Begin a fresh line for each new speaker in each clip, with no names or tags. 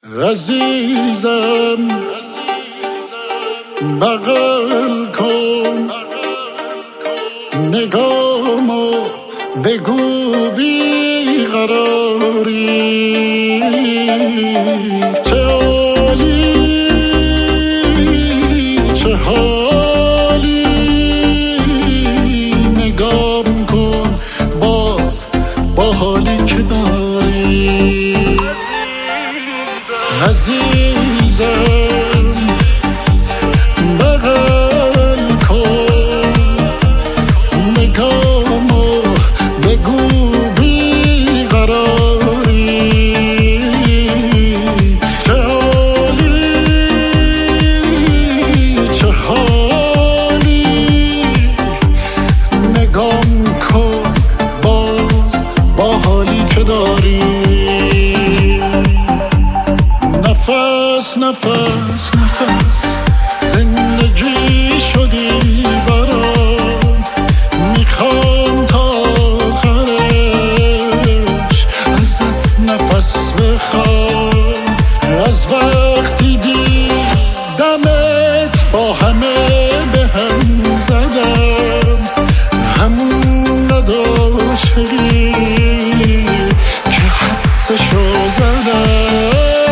عزیزم بغل کن نگامو بگو بیقراری چه عالی چه حالی نگام کن باز با حالی که داری عزیزم بغل کن نگامو بگو بیقراری چه عالی چه حالی نگام کن باز با حالی که داری نفس نفس نفس زندگی شدی برام میخوام تا آخرش ازت نفس بخوام از وقتی دیدمت با همه به هم زدم همون نداشتی که حدسشو زدم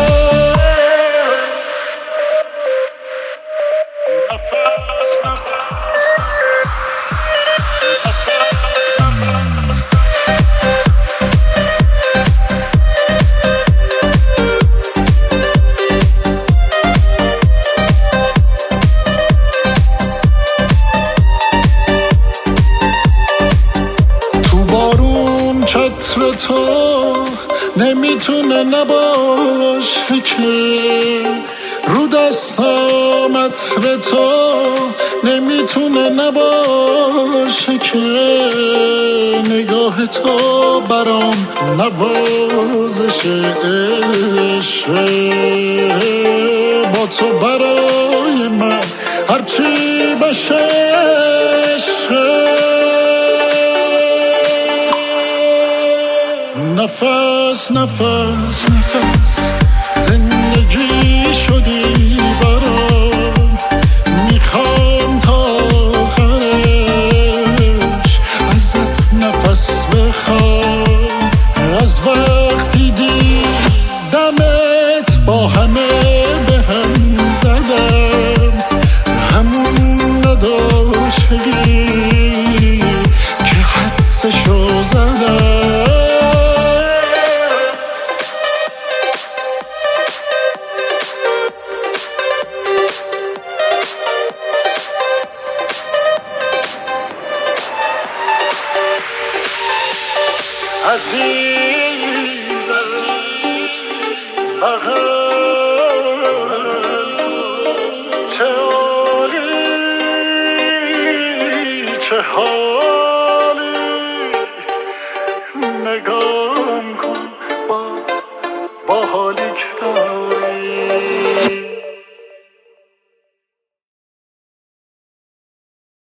چتر تو نمیتونه نباشه که رو دستام عطر تو نمیتونه نباشه که نگاه تو برام نوازش عشقه با تو برای من هرچی بشه عشقه نفس نفس نفس زندگی شدی برام میخوام تا آخرش ازت نفس بخوام از وقتی دیدمت با همه به هم زدم همون نداشتی که حدسشو زدم عزیز چه عالی چه حالی نگام کن باز با حالی که